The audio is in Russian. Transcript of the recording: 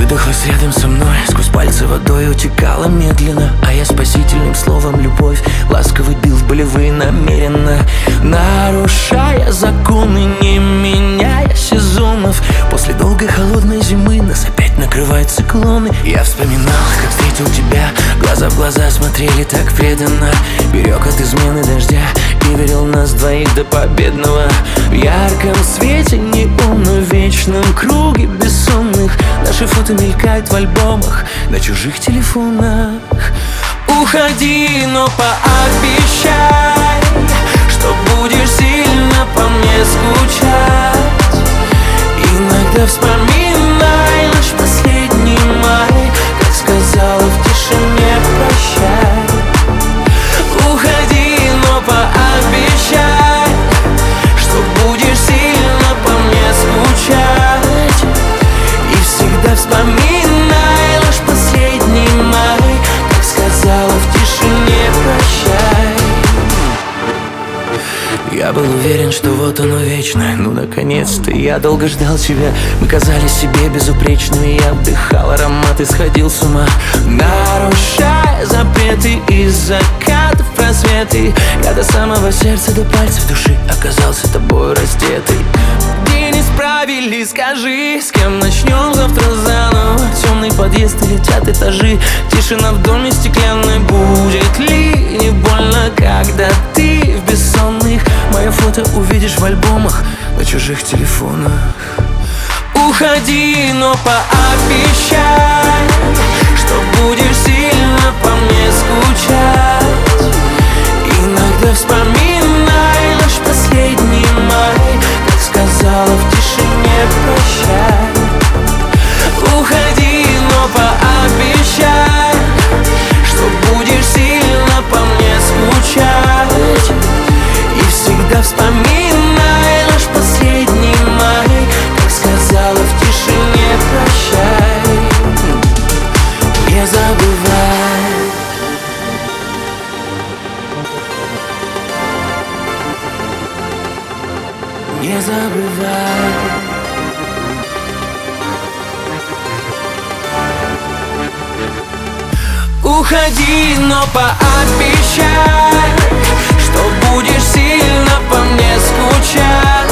Выдохлась рядом со мной, сквозь пальцы водой утекала медленно. А я спасительным словом любовь ласково бил в болевые намеренно, нарушая законы, не меняя сезонов. После долгой холодной зимы нас опять накрывают циклоны. Я вспоминал, как встретил тебя, глаза в глаза смотрели так преданно. Берег от измены дождя и верил нас двоих до победного. В ярком свете неона, в вечном круге бессонных наши фото мелькают в альбомах на чужих телефонах. Уходи, но пообещай, что будешь сильно по мне скучать. Иногда вспоминай наш последний май, как сказала в тишине прощай. Уходи, но пообещай, что будешь сильно по мне скучать. И всегда вспоминай наш последний май, как сказала в тишине прощай. Я был уверен, что вот оно вечное. Ну, наконец-то, я долго ждал тебя. Мы казались себе безупречными. Я вдыхал аромат и сходил с ума, нарушая запреты из закатов просветы. Я до самого сердца, до пальцев души оказался тобой раздетый. Где не справили, скажи, с кем начнем завтра заново? Темный подъезд и летят этажи, тишина в доме стеклянной. Будет ли не больно, когда ты в бессонных мое фото увидишь в альбомах на чужих телефонах? Уходи, но пообещай, что будешь сильно по мне скучать. Иногда вспоминай наш последний май, как сказала в тишине прощай. Уходи, но пообещай, что будешь сильно по мне скучать. И всегда вспоминай наш последний май, как сказала в тишине прощай. Не забывай. Не забывай. Уходи, но пообещай, что будешь сильно по мне скучать.